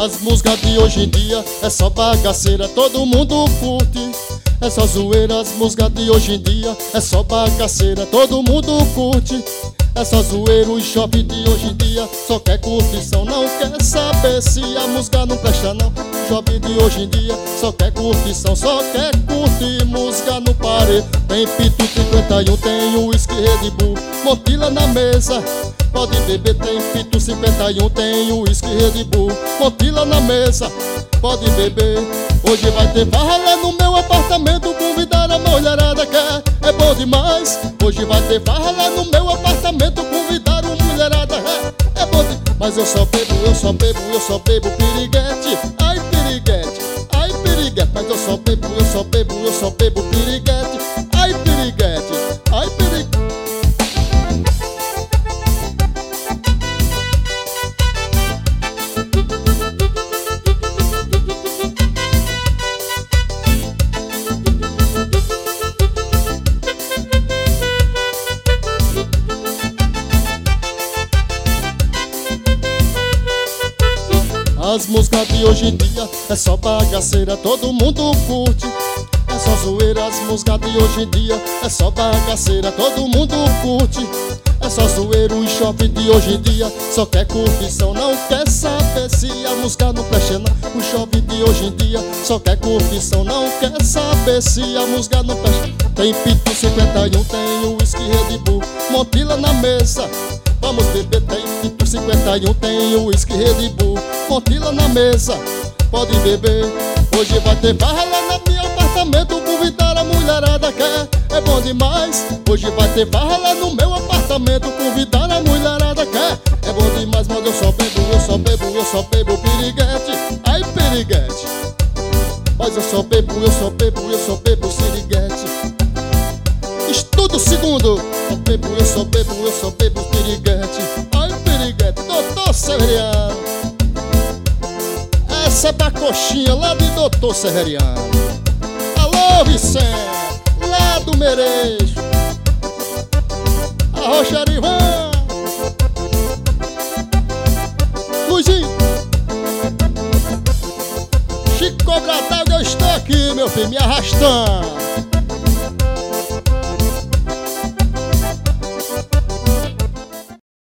As músicas de hoje em dia é só bagaceira, todo mundo curte. É só zoeira, as músicas de hoje em dia é só bagaceira, todo mundo curte. É só zoeira, o shopping de hoje em dia só quer curtição, não quer saber se a música não presta não. O shopping de hoje em dia só quer curtição, só quer curtir música no parede. Tem Pitu 51, tem uísque Red Bull, Montila na mesa, pode beber. Tem Pitu 51, tem uísque Red Bull, Montila na mesa, pode beber. Hoje vai ter farra lá no meu apartamento, convidar a mulherada quer, é bom demais. Hoje vai ter farra lá no meu apartamento, convidar a mulherada é bom demais. Mas eu só bebo, eu só bebo, eu só bebo piriguete. Ai piriguete, ai piriguete. Mas eu só bebo, eu só bebo, eu só bebo piriguete. Ai piriguete, ai piriguete. As músicas de hoje em dia é só bagaceira, todo mundo curte. É só zoeira, as músicas de hoje em dia é só bagaceira, todo mundo curte. É só zoeira, o shopping de hoje em dia só quer curtição, não quer saber se a música não presta não. O shopping de hoje em dia só quer curtição, não quer saber se a música não presta. Tem Pitu 51, tem uísque Red Bull, Montila na mesa, vamos beber. Tem Pitu 51, tem uísque Red Bull, Montila na mesa, pode beber. Hoje vai ter farra lá no meu apartamento, convidar a mulherada quer, é bom demais. Hoje vai ter farra lá no meu apartamento, convidar a mulherada quer, é bom demais. Mas eu só bebo, eu só bebo, eu só bebo piriguete. Ai piriguete. Mas eu só bebo, eu só bebo, eu só bebo siriguete. Estudo segundo. Eu bebo, eu só bebo, eu só bebo piriguete. Ai piriguete. Doutor Severiano, essa é pra coxinha lá de Doutor Severiano. Alô Vicente, lá do Mereixo, a Roxarivan, Luizinho, Chico Cobradão, eu estou aqui, meu filho, me arrastando.